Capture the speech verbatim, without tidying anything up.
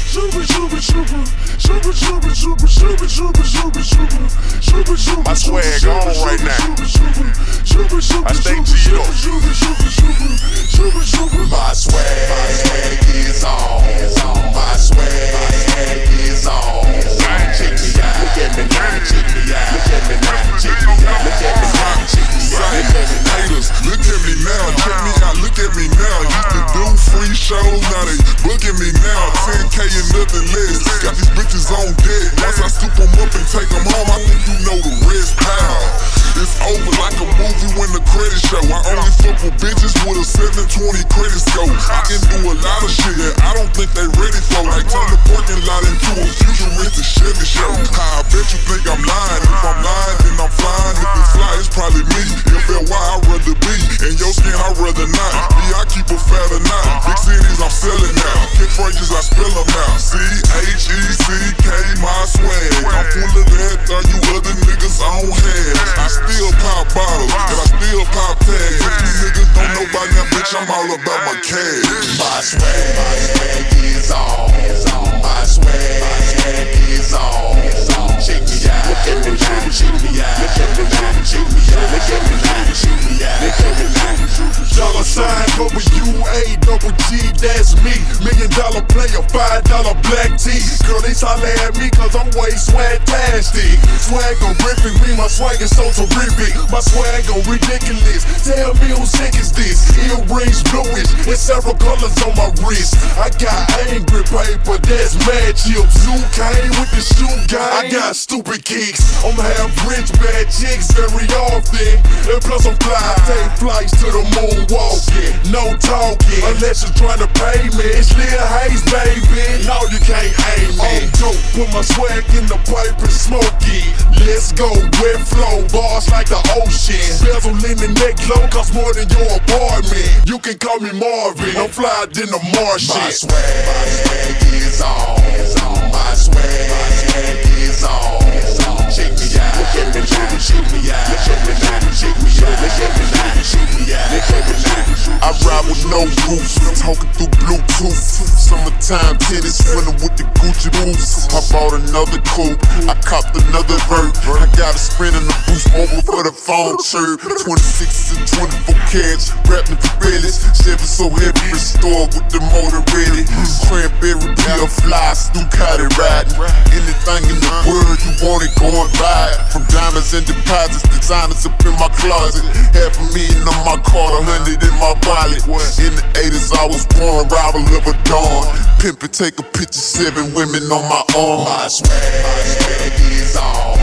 Super, super, super, super, super, super, super, super, super, super, super, super. My swag on right now. I stay G'd up. My swag is on. My swag is on. Check me out. Look at me now. Check me out. Look at me now. Check me out. Look at me now. Check me out. Haters, look at me now. Check me out. Look at me now. Used to do free shows, now they booking me now. ten K and nothing less. Got these bitches on deck. Once I scoop them up and take them home, I think you know the rest. Pow. It's over like a movie when the credits show. I only fuck with bitches with a seven twenty credit score. I can do a lot of shit that I don't think they ready for. Like turn the parking lot into a futuristic Chevy show. I bet you think I'm lying. If I'm lying, then I'm flying. If it's fly, it's probably me. If L Y, I'd rather be. And your skin, I'd rather not. Yeah, I keep a fat or not. Big cities, I'm selling now. Kick phrases, I spell them out. C H E C K, my swag. I'm full of that, thought you other niggas on head. I still pop bottles, and I still pop tags. If you niggas don't know about that, bitch, I'm all about my cash. My swag, my swag is on. My swag is on. Check me out. Look at me now. Check me out. Look at me now. Check me out. Look at me now. Check me out. Look at me now. Dollar sign W A double G, that's me. Million dollar player, five dollar black tee. Girlies holla at me cause I'm way swag-tastic. Swag on ripping me, my swag is so terrific. My swag on ridiculous. Tell me who sick is this? Earrings bluish and several colors on my wrist. I got angry paper, that's mad chips. You came with the shoe game. I got stupid kicks. I'm half rich, bad chicks very often. And plus I'm fly, take flights to the moon walking. No talking, unless you're trying to pay me. It's Lil Hayes, baby. No, you can't aim me. I'm dope, put my swag in the pipe and smoke it. Let's go, wet flow, bars like the ocean. Bezel in the neck low, cost more than your apartment. You can call me Marvin, I'm flyer than the Martian. My swag, my swag is on. My swag is on. Check me out. Look at me now. Check me out. Look at me now. Check me out. Look at me now. Check me out. Look at me now. I ride with no roof, talking through Bluetooth. Summertime titties, running with the Gucci boots. I bought another coupe, I copped another vert. I got a sprint in the boost over for the phone chirp. twenty-six and twenty-four cash, rapping for billies. Chevy so heavy, restored with the motor ready. Cranberry peel fly, Ducati riding. Anything in the world you want it, go and buy it. From diamonds and deposits, designers up in my closet. Half a million on my card, a hundred in my wallet. In the eighties I was born, rival of a dawn. Pimpin', take a picture, seven women on my arm. My swag, my swag is on.